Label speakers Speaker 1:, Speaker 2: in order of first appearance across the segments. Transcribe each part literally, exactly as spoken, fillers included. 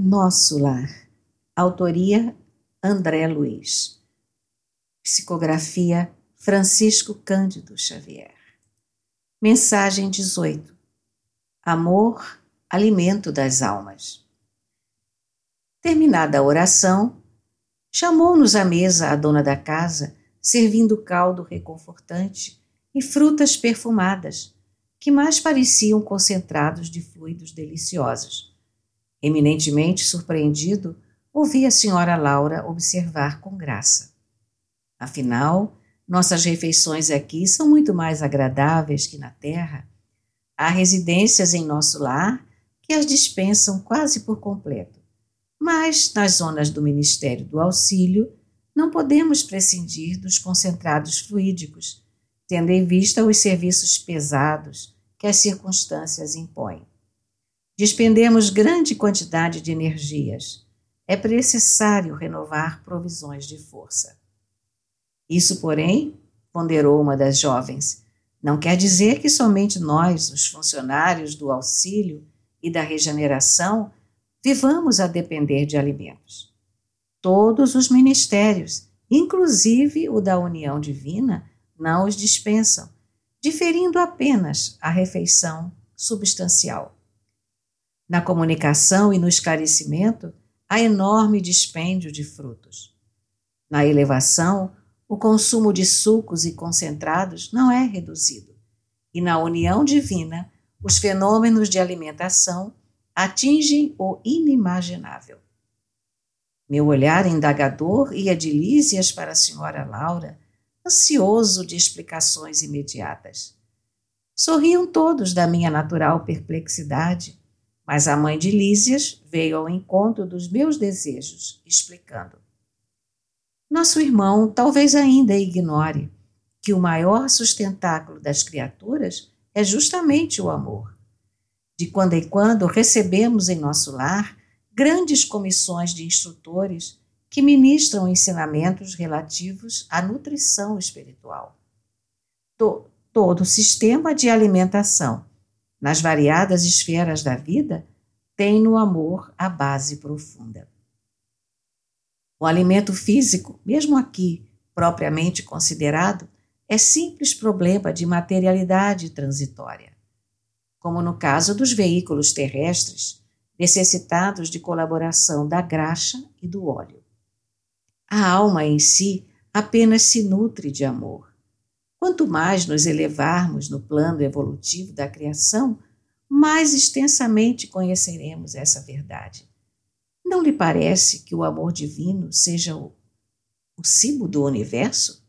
Speaker 1: Nosso Lar. Autoria André Luiz. Psicografia Francisco Cândido Xavier. Mensagem dezoito. Amor, alimento das almas. Terminada a oração, chamou-nos à mesa a dona da casa, servindo caldo reconfortante e frutas perfumadas, que mais pareciam concentrados de fluidos deliciosos. Eminentemente surpreendido, ouvi a senhora Laura observar com graça. Afinal, nossas refeições aqui são muito mais agradáveis que na terra. Há residências em nosso lar que as dispensam quase por completo. Mas, nas zonas do Ministério do Auxílio, não podemos prescindir dos concentrados fluídicos, tendo em vista os serviços pesados que as circunstâncias impõem. Despendemos grande quantidade de energias. É necessário renovar provisões de força. Isso, porém, ponderou uma das jovens, não quer dizer que somente nós, os funcionários do auxílio e da regeneração, vivamos a depender de alimentos. Todos os ministérios, inclusive o da União Divina, não os dispensam, diferindo apenas a refeição substancial. Na comunicação e no esclarecimento, há enorme dispêndio de frutos. Na elevação, o consumo de sucos e concentrados não é reduzido. E na união divina, os fenômenos de alimentação atingem o inimaginável. Meu olhar indagador ia de Lísias para a senhora Laura, ansioso de explicações imediatas. Sorriam todos da minha natural perplexidade, mas a mãe de Lísias veio ao encontro dos meus desejos, explicando. Nosso irmão talvez ainda ignore que o maior sustentáculo das criaturas é justamente o amor. De quando em quando recebemos em nosso lar grandes comissões de instrutores que ministram ensinamentos relativos à nutrição espiritual. To- todo o sistema de alimentação, nas variadas esferas da vida, tem no amor a base profunda. O alimento físico, mesmo aqui propriamente considerado, é simples problema de materialidade transitória. Como no caso dos veículos terrestres, necessitados de colaboração da graxa e do óleo. A alma em si apenas se nutre de amor. Quanto mais nos elevarmos no plano evolutivo da criação, mais extensamente conheceremos essa verdade. Não lhe parece que o amor divino seja o, o cimo do universo?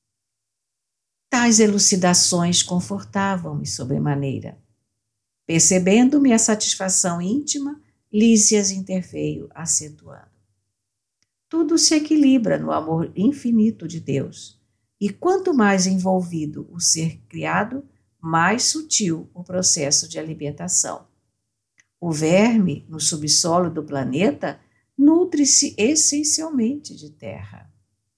Speaker 1: Tais elucidações confortavam-me sobremaneira. Percebendo-me a satisfação íntima, Lísias interveio acentuando. Tudo se equilibra no amor infinito de Deus, e quanto mais envolvido o ser criado, mais sutil o processo de alimentação. O verme, no subsolo do planeta, nutre-se essencialmente de terra.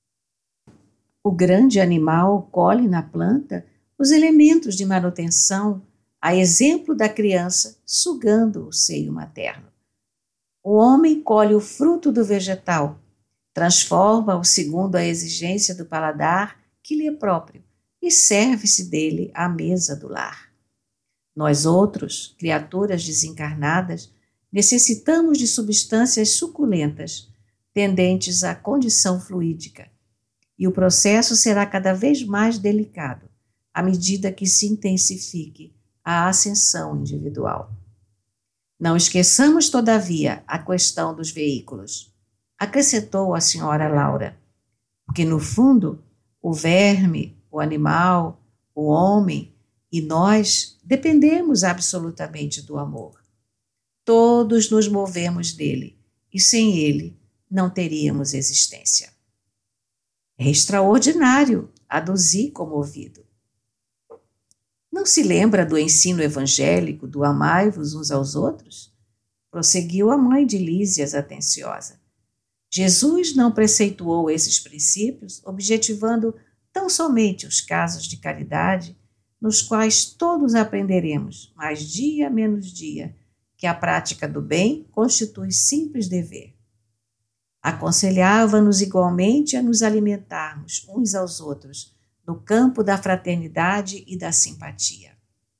Speaker 1: O grande animal colhe na planta os elementos de manutenção, a exemplo da criança sugando o seio materno. O homem colhe o fruto do vegetal, transforma-o segundo a exigência do paladar que lhe é próprio e serve-se dele à mesa do lar. Nós outros, criaturas desencarnadas, necessitamos de substâncias suculentas, tendentes à condição fluídica, e o processo será cada vez mais delicado, à medida que se intensifique a ascensão individual. Não esqueçamos, todavia, a questão dos veículos, acrescentou a senhora Laura, porque, no fundo, o verme, o animal, o homem e nós dependemos absolutamente do amor. Todos nos movemos dele e sem ele não teríamos existência. É extraordinário, aduzi comovido. Não se lembra do ensino evangélico do amai-vos uns aos outros? Prosseguiu a mãe de Lísias atenciosa. Jesus não preceituou esses princípios, objetivando tão somente os casos de caridade, nos quais todos aprenderemos, mais dia menos dia, que a prática do bem constitui simples dever. Aconselhava-nos igualmente a nos alimentarmos uns aos outros no campo da fraternidade e da simpatia.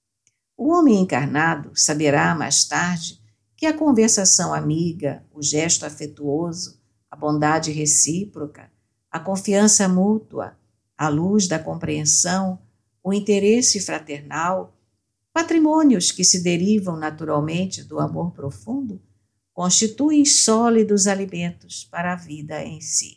Speaker 1: O homem encarnado saberá mais tarde que a conversação amiga, o gesto afetuoso, a bondade recíproca, a confiança mútua, a luz da compreensão, o interesse fraternal, patrimônios que se derivam naturalmente do amor profundo, constituem sólidos alimentos para a vida em si.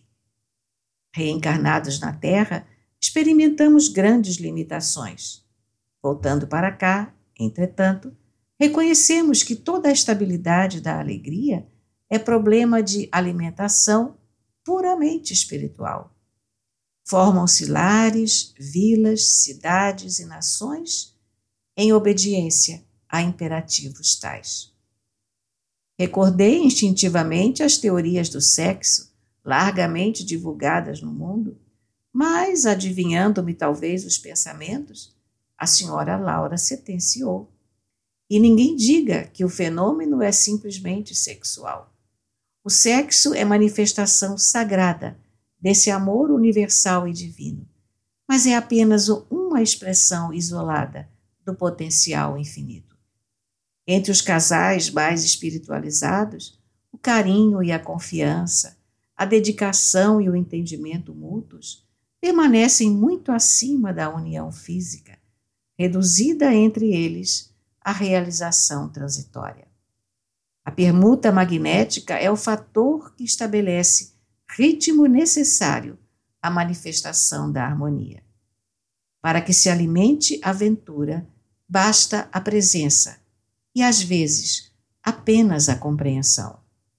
Speaker 1: Reencarnados na Terra, experimentamos grandes limitações. Voltando para cá, entretanto, reconhecemos que toda a estabilidade da alegria é problema de alimentação puramente espiritual. Formam-se lares, vilas, cidades e nações em obediência a imperativos tais. Recordei instintivamente as teorias do sexo, largamente divulgadas no mundo, mas, adivinhando-me talvez os pensamentos, a senhora Laura sentenciou. E ninguém diga que o fenômeno é simplesmente sexual. O sexo é manifestação sagrada desse amor universal e divino, mas é apenas uma expressão isolada do potencial infinito. Entre os casais mais espiritualizados, o carinho e a confiança, a dedicação e o entendimento mútuos permanecem muito acima da união física, reduzida entre eles à realização transitória. A permuta magnética é o fator que estabelece ritmo necessário à manifestação da harmonia. Para que se alimente a ventura, basta a presença e, às vezes, apenas a compreensão.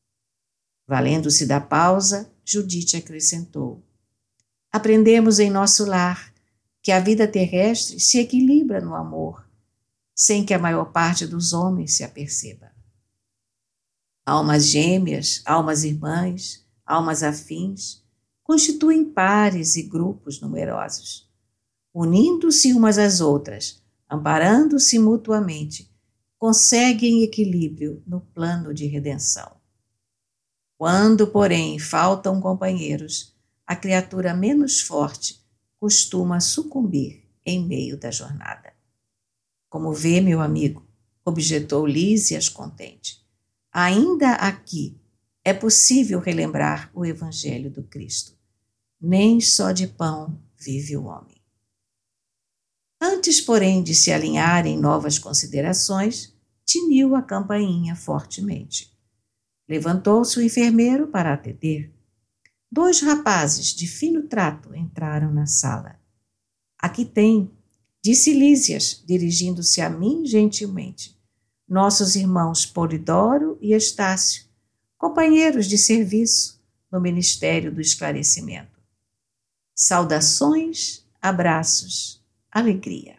Speaker 1: Valendo-se da pausa, Judite acrescentou: aprendemos em nosso lar que a vida terrestre se equilibra no amor, sem que a maior parte dos homens se aperceba. Almas gêmeas, almas irmãs, almas afins, constituem pares e grupos numerosos. Unindo-se umas às outras, amparando-se mutuamente, conseguem equilíbrio no plano de redenção. Quando, porém, faltam companheiros, a criatura menos forte costuma sucumbir em meio da jornada. Como vê, meu amigo, objetou Lísias contente, ainda aqui é possível relembrar o Evangelho do Cristo. Nem só de pão vive o homem. Antes, porém, de se alinhar em novas considerações, tiniu a campainha fortemente. Levantou-se o enfermeiro para atender. Dois rapazes de fino trato entraram na sala. Aqui tem, disse Lísias, dirigindo-se a mim gentilmente, nossos irmãos Polidoro e Estácio, companheiros de serviço no Ministério do Esclarecimento. Saudações, abraços, alegria.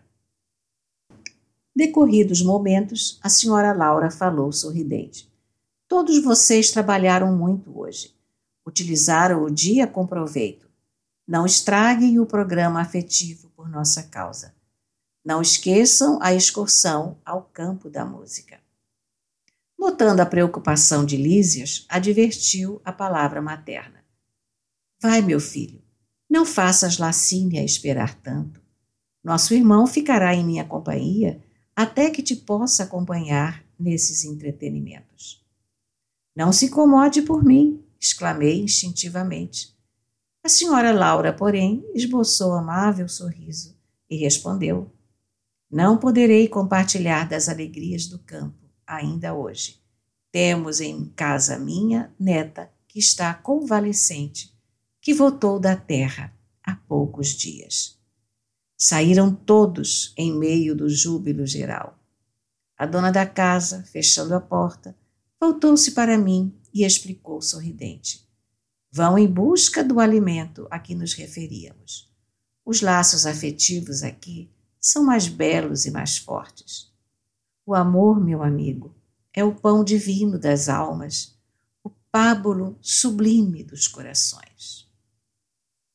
Speaker 1: Decorridos momentos, a senhora Laura falou sorridente. Todos vocês trabalharam muito hoje. Utilizaram o dia com proveito. Não estraguem o programa afetivo por nossa causa. Não esqueçam a excursão ao campo da música. Notando a preocupação de Lísias, advertiu a palavra materna. Vai, meu filho, não faças Lacínia esperar tanto. Nosso irmão ficará em minha companhia até que te possa acompanhar nesses entretenimentos. Não se incomode por mim, exclamei instintivamente. A senhora Laura, porém, esboçou amável sorriso e respondeu: não poderei compartilhar das alegrias do campo ainda hoje. Temos em casa minha neta que está convalescente, que voltou da terra há poucos dias. Saíram todos em meio do júbilo geral. A dona da casa, fechando a porta, voltou-se para mim e explicou sorridente. Vão em busca do alimento a que nos referíamos. Os laços afetivos aqui são mais belos e mais fortes. O amor, meu amigo, é o pão divino das almas, o pábulo sublime dos corações.